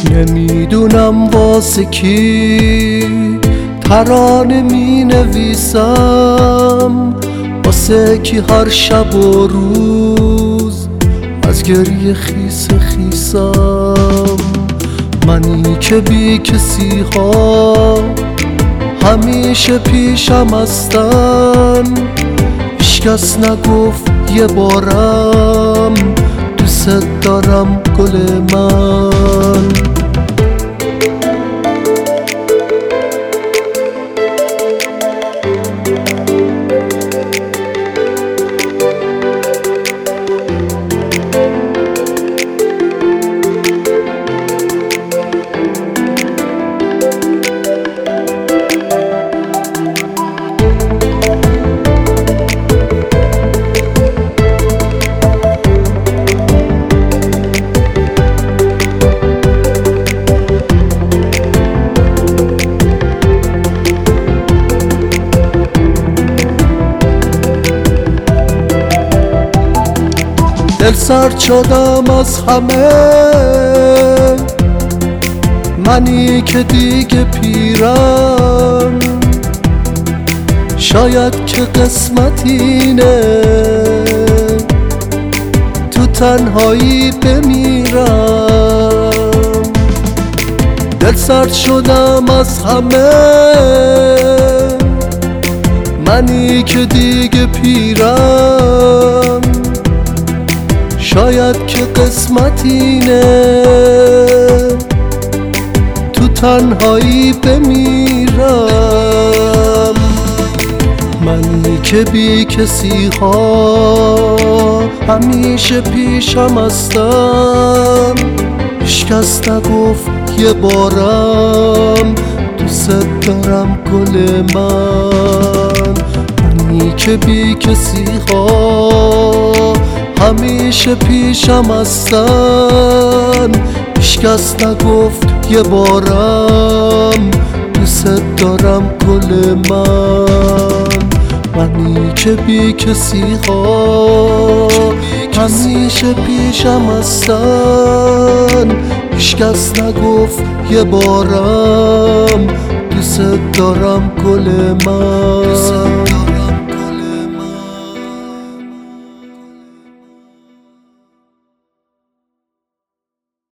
نمیدونم واسه کی ترانه می نویسم، واسه کی هر شب و روز از گریه خیس خیسم. منی که بی کسی ها همیشه پیشم هستن، هیچکس نگفت یه بارم دوست دارم گل من. دل سرد شدم از همه، منی که دیگه پیرم، شاید که قسمت اینه تو تنهایی بمیرم. دل سرد شدم از همه، منی که دیگه پیرم، شاید که قسمت اینه تو تنهایی بمیرم. منی که بی کسی ها همیشه پیشم هستم، هیچکس نگفت یه بارم دوست دارم گل من. منی که بی کسی ها همیشه پیشم هستن، هیچکس نگفت یه بارم دوست دارم گل من. منی که بی کسی ها همیشه پیشم هستن، هیچکس نگفت یه بارم دوست دارم گل من.